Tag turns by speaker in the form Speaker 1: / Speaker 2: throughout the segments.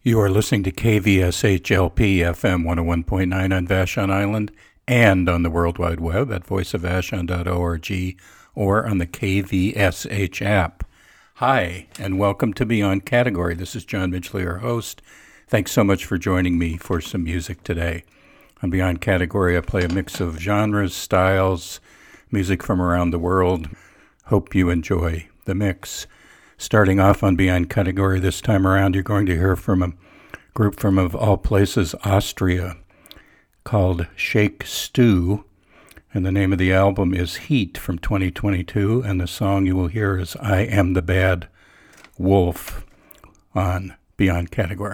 Speaker 1: You are listening to KVSHLP FM 101.9 on Vashon Island and on the World Wide Web at voiceofvashon.org or on the KVSH app. Hi, and welcome to Beyond Category. This is John Midgley, your host. Thanks so much for joining me for some music today. On Beyond Category, I play a mix of genres, styles, music from around the world. Hope you enjoy the mix. Starting off on Beyond Category this time around, you're going to hear from a group from, of all places, Austria, called Shake Stew, and the name of the album is Heat from 2022, and the song you will hear is I Am the Bad Wolf on Beyond Category.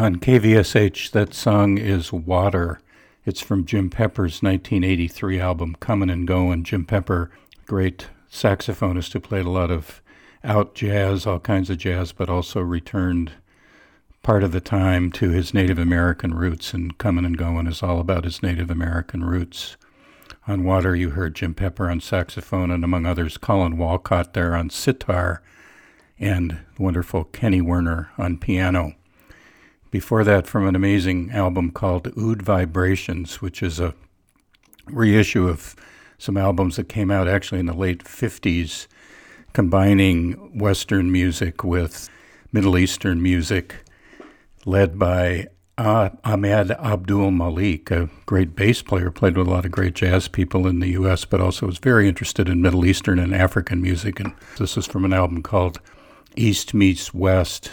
Speaker 1: On KVSH, that song is Water. It's from Jim Pepper's 1983 album, Comin' and Goin'. Jim Pepper, great saxophonist who played a lot of out jazz, all kinds of jazz, but also returned part of the time to his Native American roots, and Comin' and Goin' is all about his Native American roots. On Water, you heard Jim Pepper on saxophone, and among others, Colin Walcott there on sitar, and the wonderful Kenny Werner on piano. Before that, from an amazing album called Oud Vibrations, which is a reissue of some albums that came out actually in the late 50s, combining Western music with Middle Eastern music, led by Ahmed Abdul Malik, a great bass player, played with a lot of great jazz people in the U.S., but also was very interested in Middle Eastern and African music. And this is from an album called East Meets West,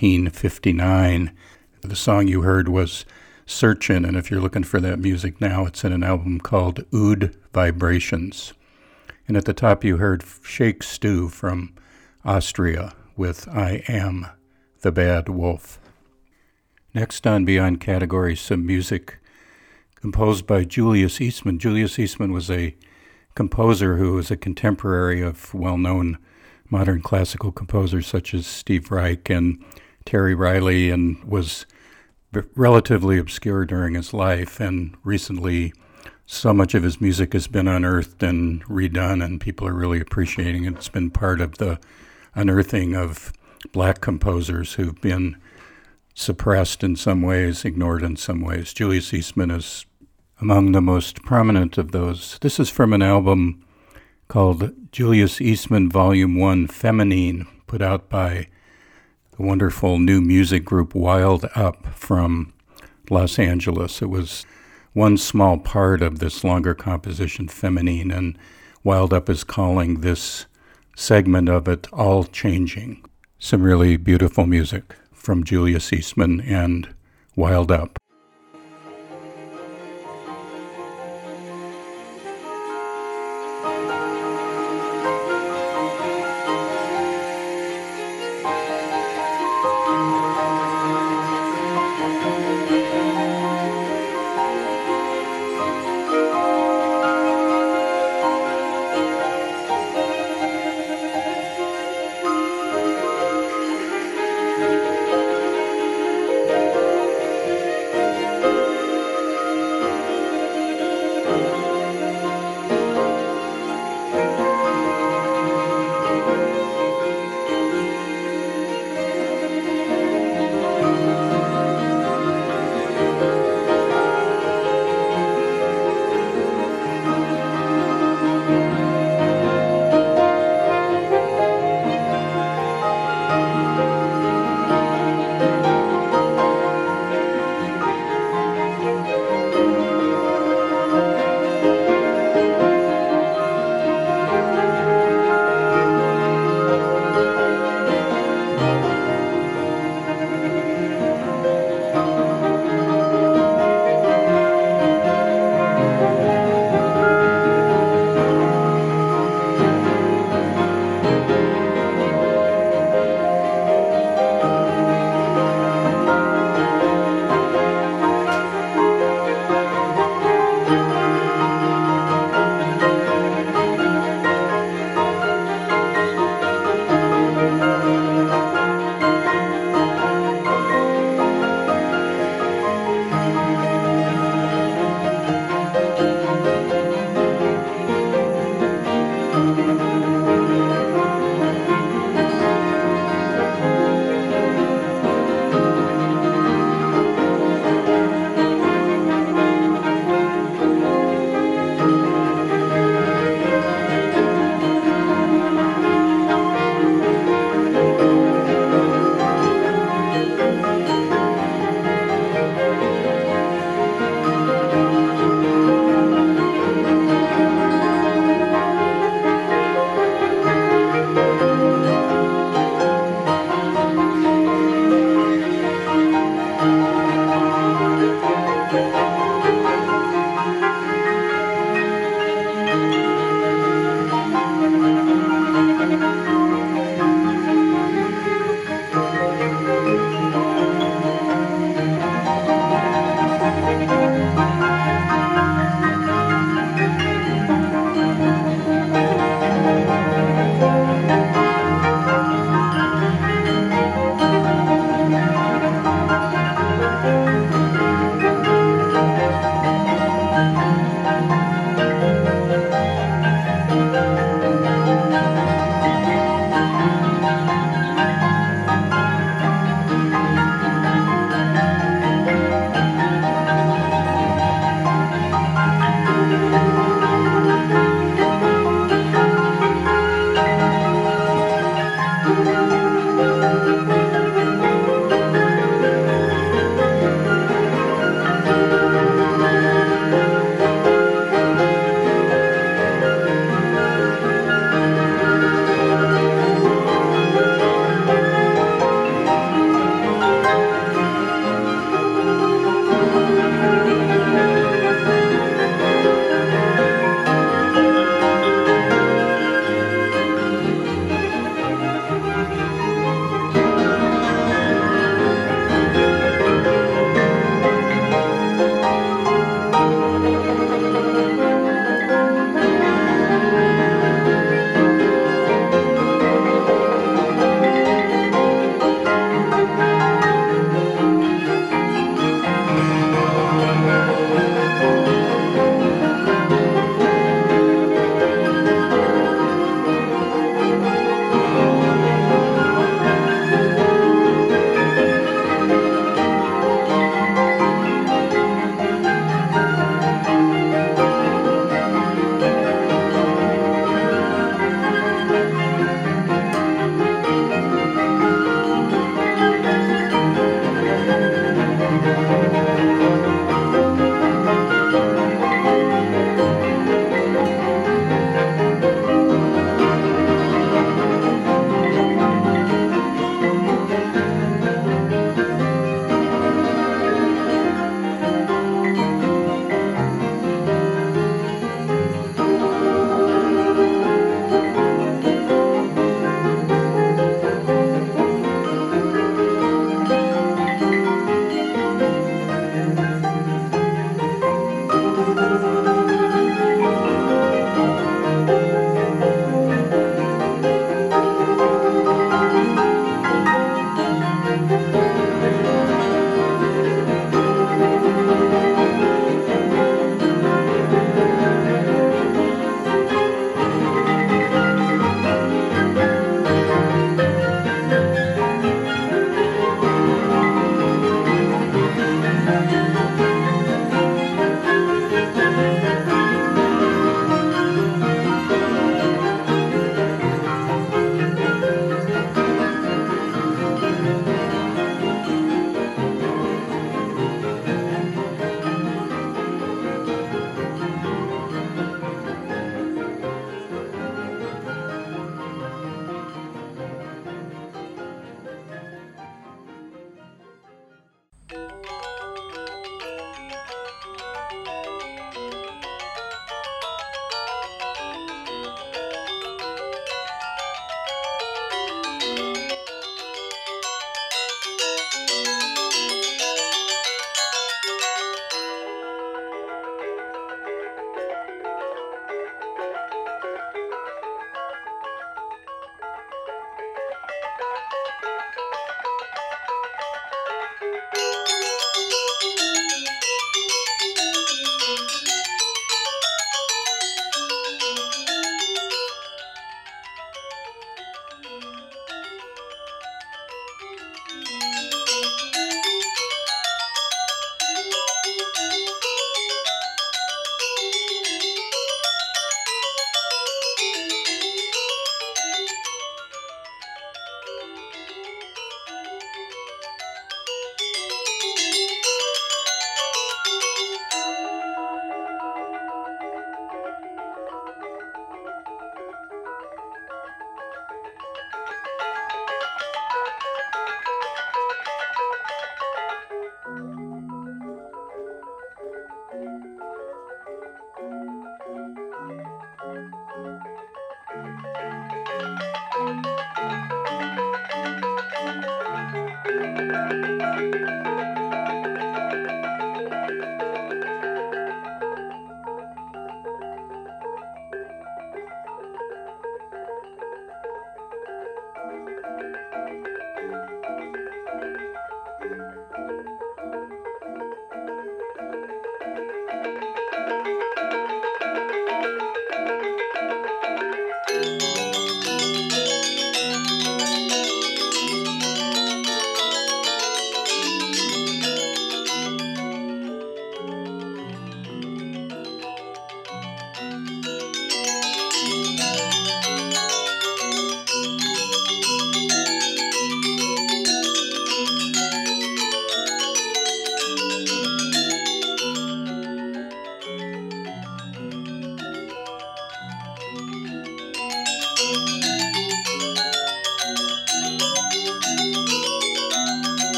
Speaker 1: 1959. The song you heard was Searchin', and if you're looking for that music now, it's in an album called Oud Vibrations. And at the top you heard Shake Stew from Austria with I Am the Bad Wolf. Next on Beyond Category, some music composed by Julius Eastman. Julius Eastman was a composer who was a contemporary of well-known modern classical composers such as Steve Reich and Terry Riley, and was relatively obscure during his life, and recently so much of his music has been unearthed and redone, and people are really appreciating it. It's been part of the unearthing of black composers who've been suppressed in some ways, ignored in some ways. Julius Eastman is among the most prominent of those. This is from an album called Julius Eastman Volume 1 Feminine, put out by the wonderful new music group Wild Up from Los Angeles. It was one small part of this longer composition, Feminine, and Wild Up is calling this segment of it All Changing. Some really beautiful music from Julius Eastman and Wild Up.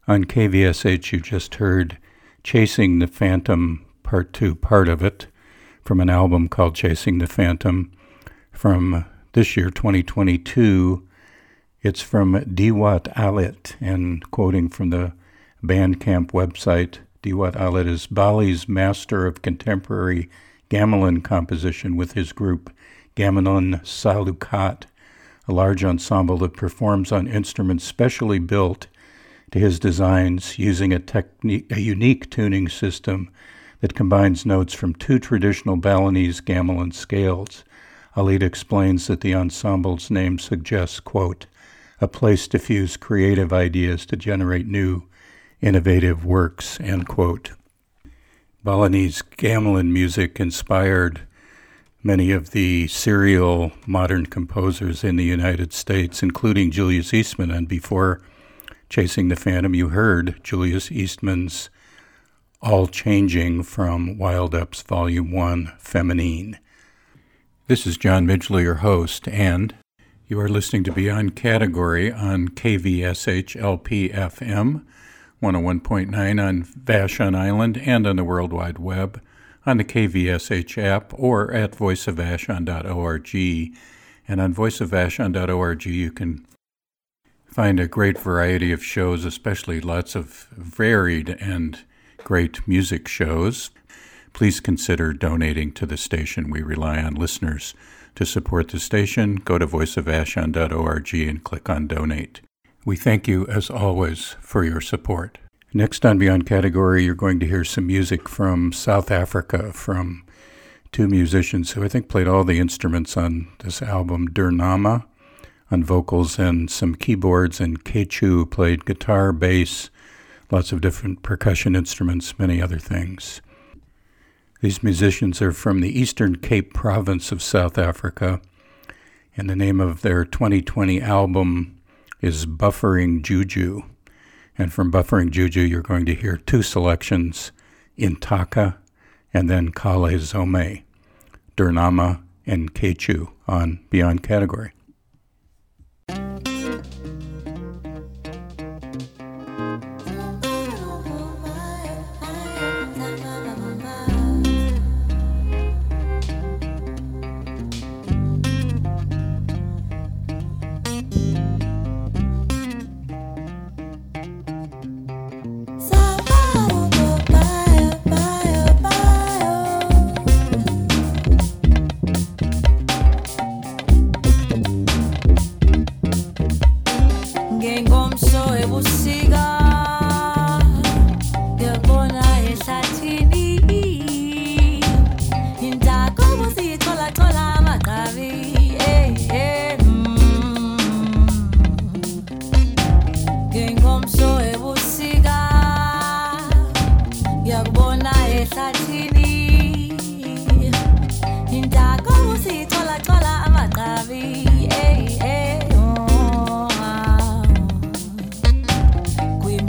Speaker 1: On KVSH, you just heard Chasing the Phantom, Part 2, part of it, from an album called Chasing the Phantom from this year, 2022. It's from Diwat Alit, and quoting from the Bandcamp website, Diwat Alit is Bali's master of contemporary gamelan composition with his group Gamelan Salukat, a large ensemble that performs on instruments specially built to his designs using a unique tuning system that combines notes from two traditional Balinese gamelan scales. Alit explains that the ensemble's name suggests, quote, a place to fuse creative ideas to generate new, innovative works, end quote. Balinese gamelan music inspired many of the serial modern composers in the United States, including Julius Eastman. And before Chasing the Phantom, you heard Julius Eastman's All Changing from Wild Ups Volume 1, Feminine. This is John Midgley, your host, and you are listening to Beyond Category on KVSH LP-FM, 101.9 on Vashon Island and on the World Wide Web, on the KVSH app, or at voiceofvashon.org. And on voiceofvashon.org, you can find a great variety of shows, especially lots of varied and great music shows. Please consider donating to the station. We rely on listeners to support the station. Go to voiceofvashon.org and click on Donate. We thank you, as always, for your support. Next on Beyond Category, you're going to hear some music from South Africa from two musicians who I think played all the instruments on this album, Durnama on vocals and some keyboards, and Kechu played guitar, bass, lots of different percussion instruments, many other things. These musicians are from the Eastern Cape province of South Africa, and the name of their 2020 album is Buffering Juju. And from Buffering Juju, you're going to hear two selections, Intaka and then Kale Zome, Durnama and Kechu on Beyond Category.
Speaker 2: We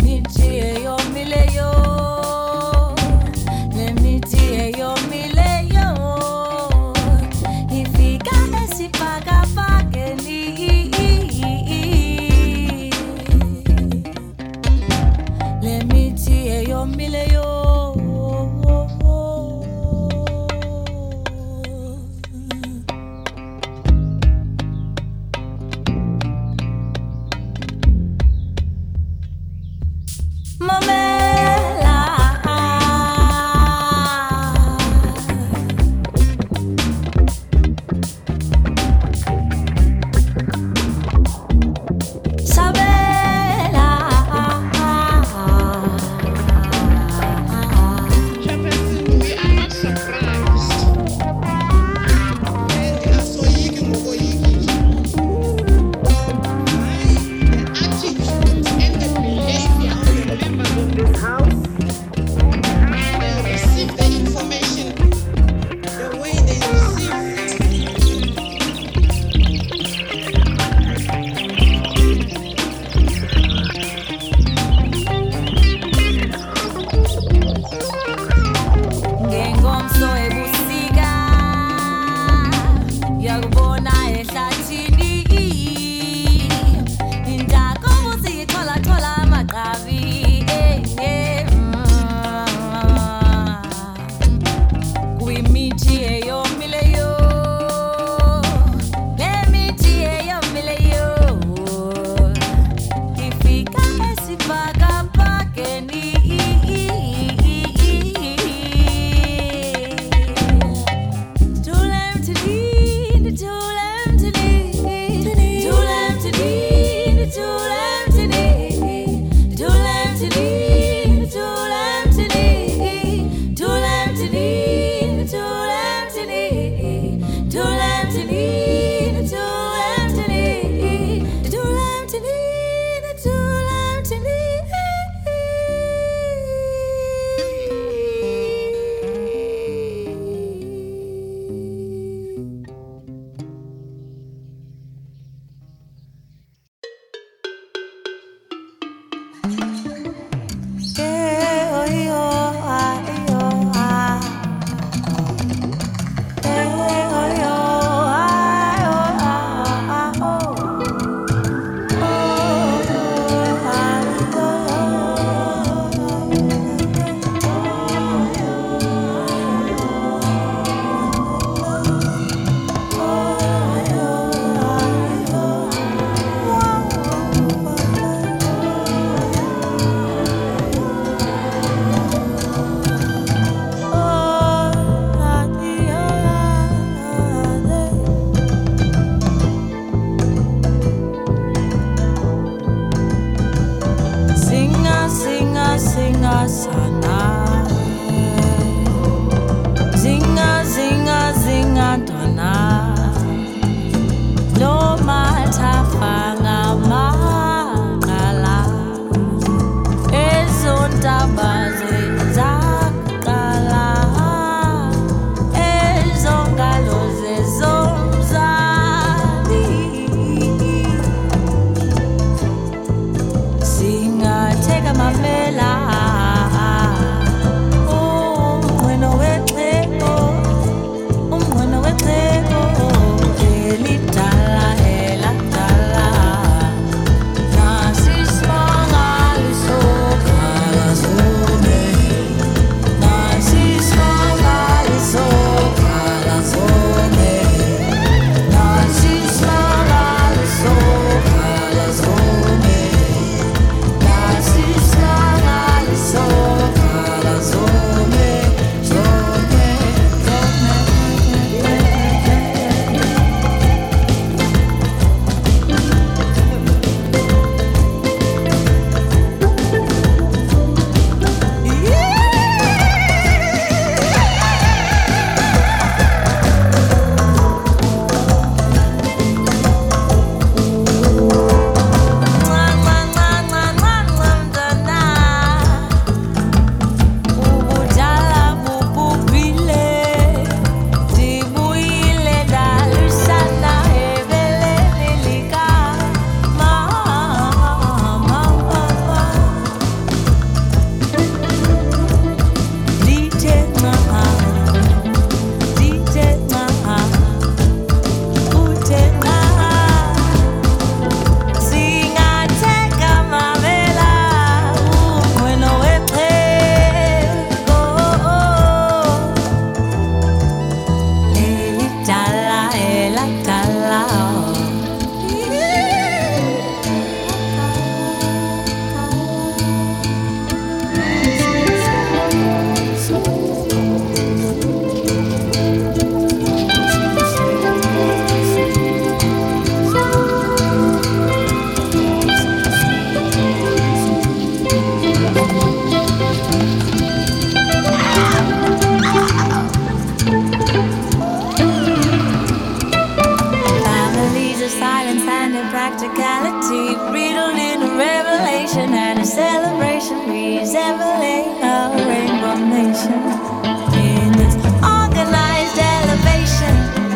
Speaker 2: action and a celebration, resembling a rainbow nation. In its organized elevation,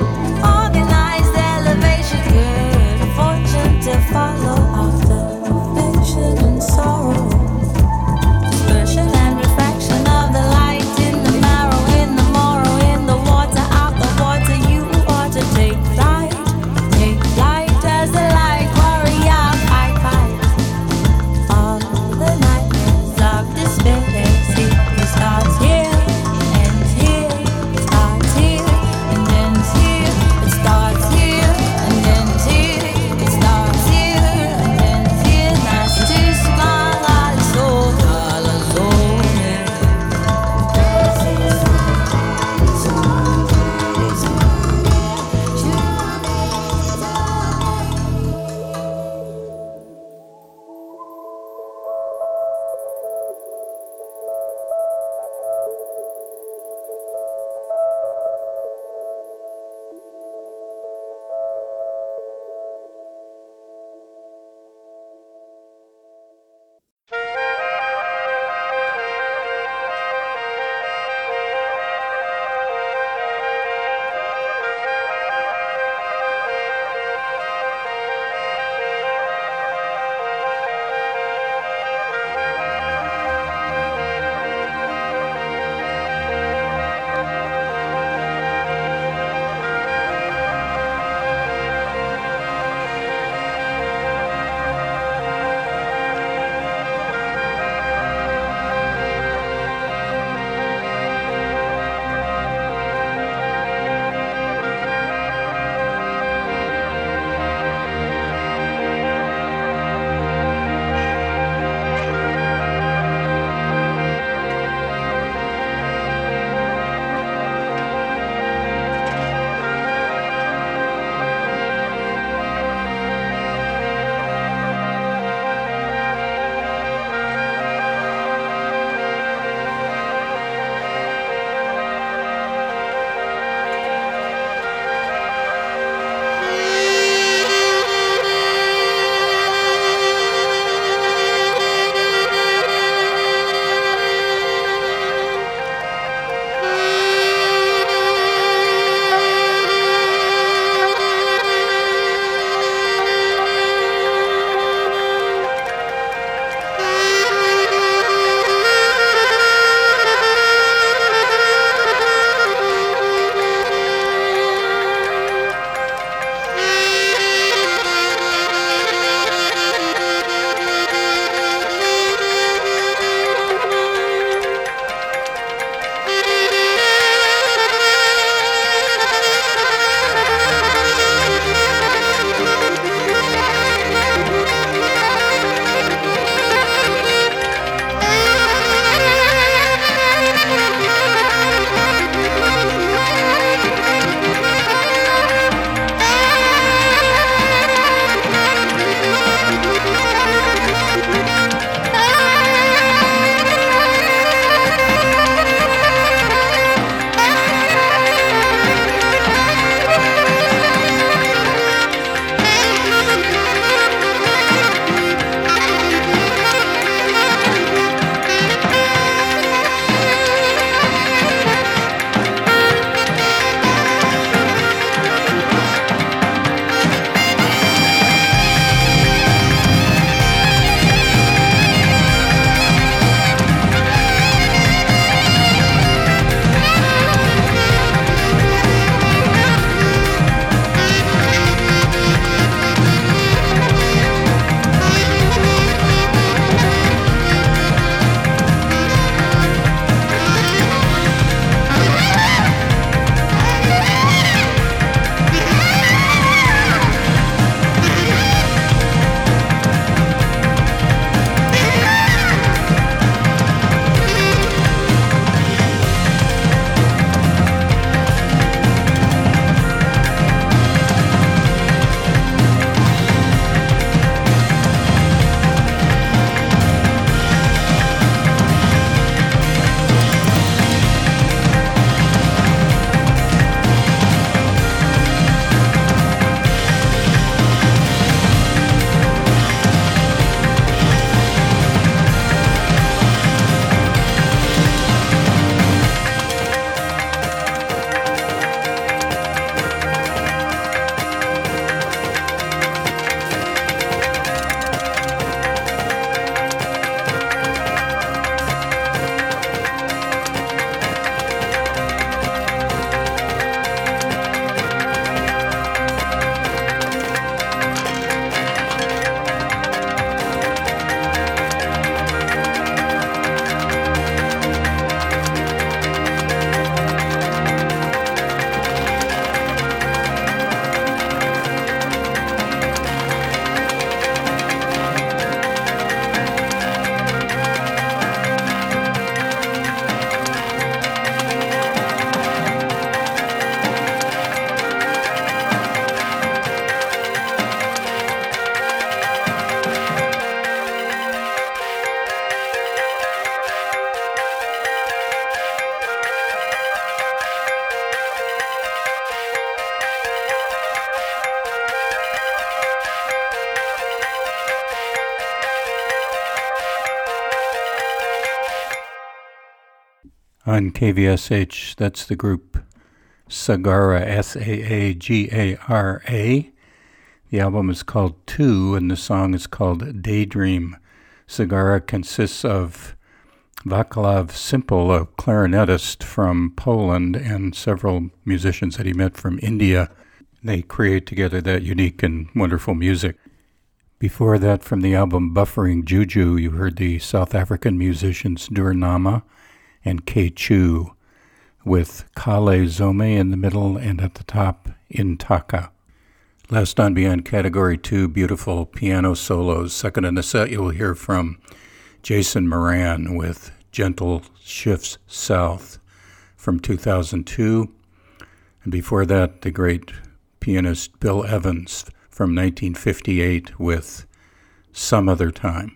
Speaker 2: good fortune to follow after affection and sorrow. Dispersion and refraction of the light in the marrow, in the morrow, in the water, out the water. You ought to take flight as the light warrior fight. All the nightmares of despair.
Speaker 1: On KVSH, that's the group Saagara, Saagara. The album is called Two, and the song is called Daydream. Saagara consists of Vaclav Simple, a clarinetist from Poland, and several musicians that he met from India. They create together that unique and wonderful music. Before that, from the album Buffering Juju, you heard the South African musicians Durnama and K Chu, with Kale Zome in the middle and at the top, Intaka. Last on Beyond Category 2, beautiful piano solos. Second in the set, you'll hear from Jason Moran with Gentle Shifts South from 2002. And before that, the great pianist Bill Evans from 1958 with Some Other Time.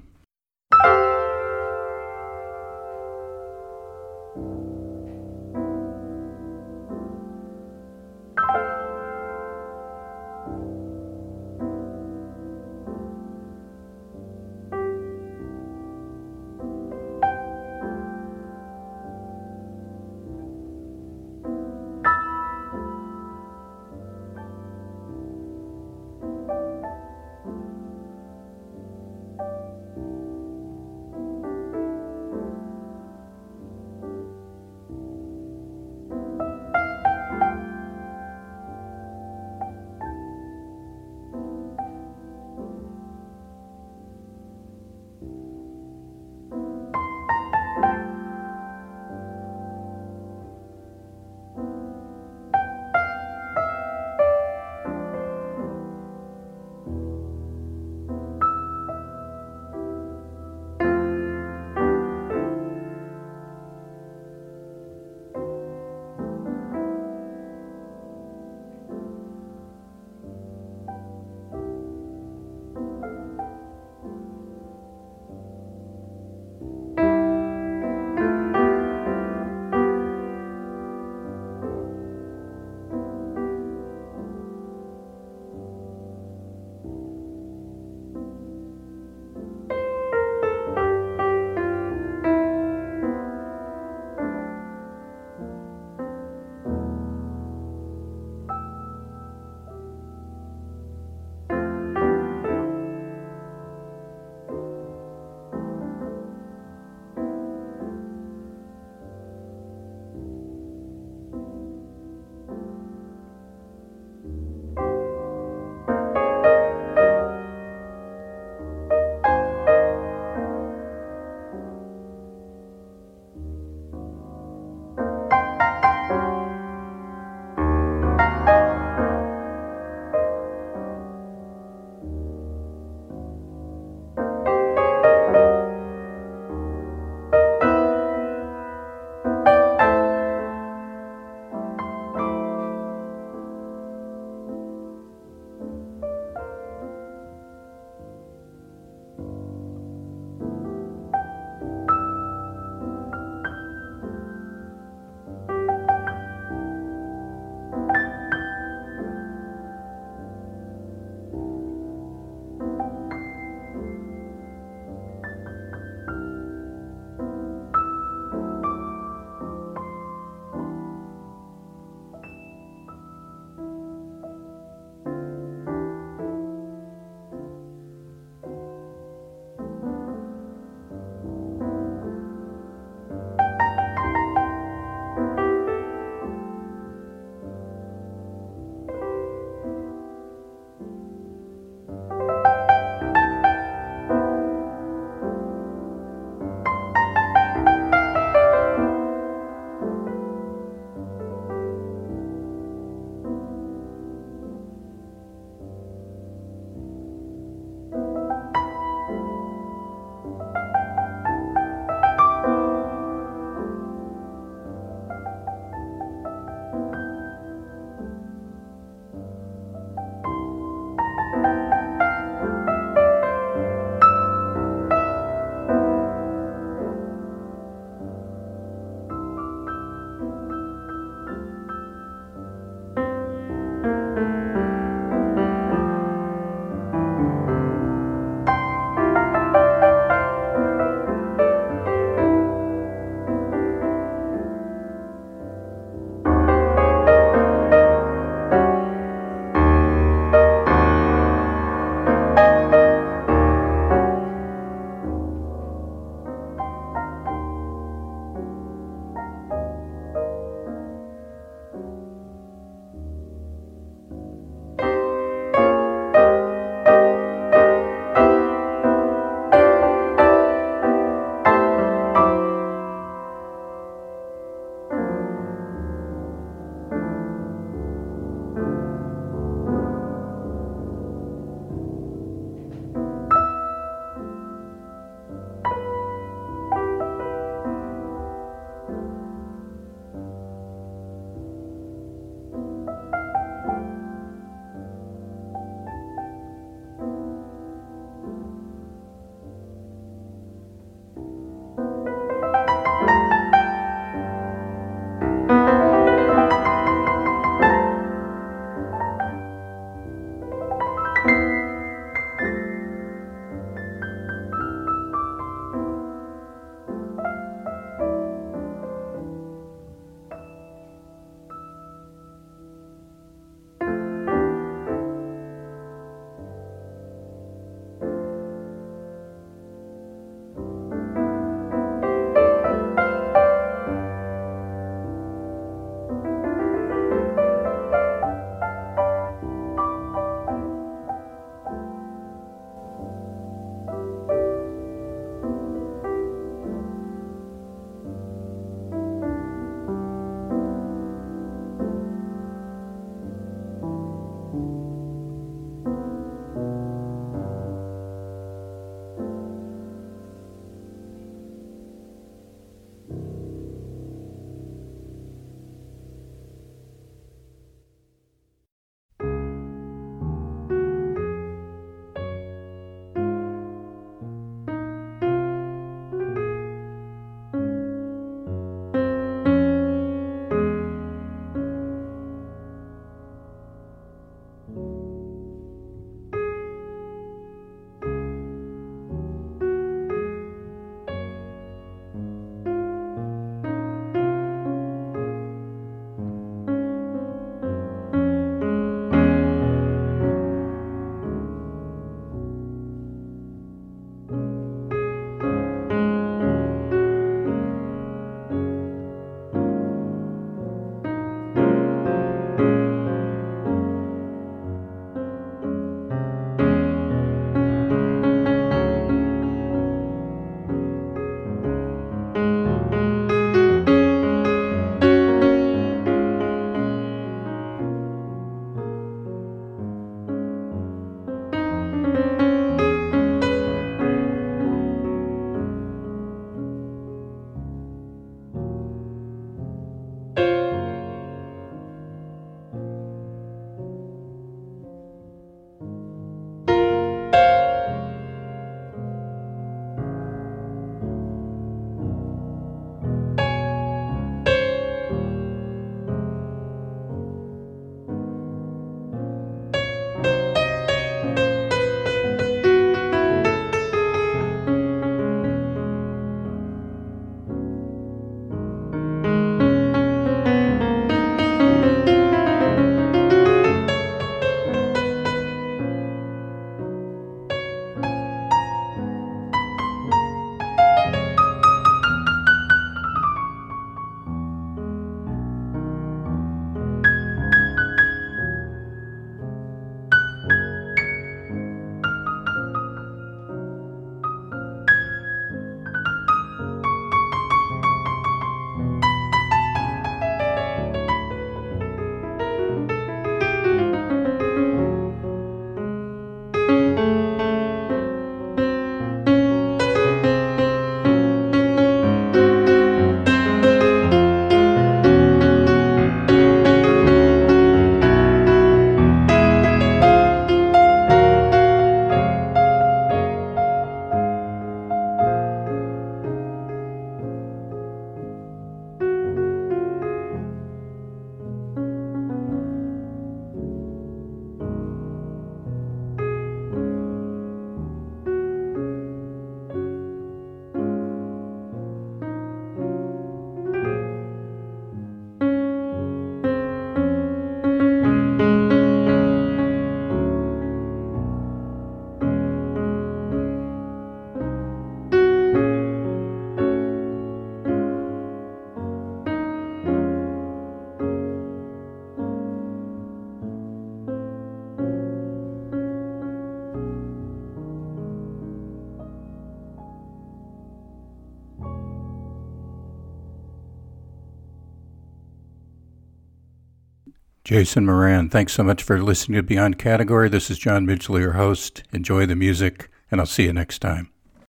Speaker 1: Jason Moran, thanks so much for listening to Beyond Category. This is John Midgley, your host. Enjoy the music, and I'll see you next time.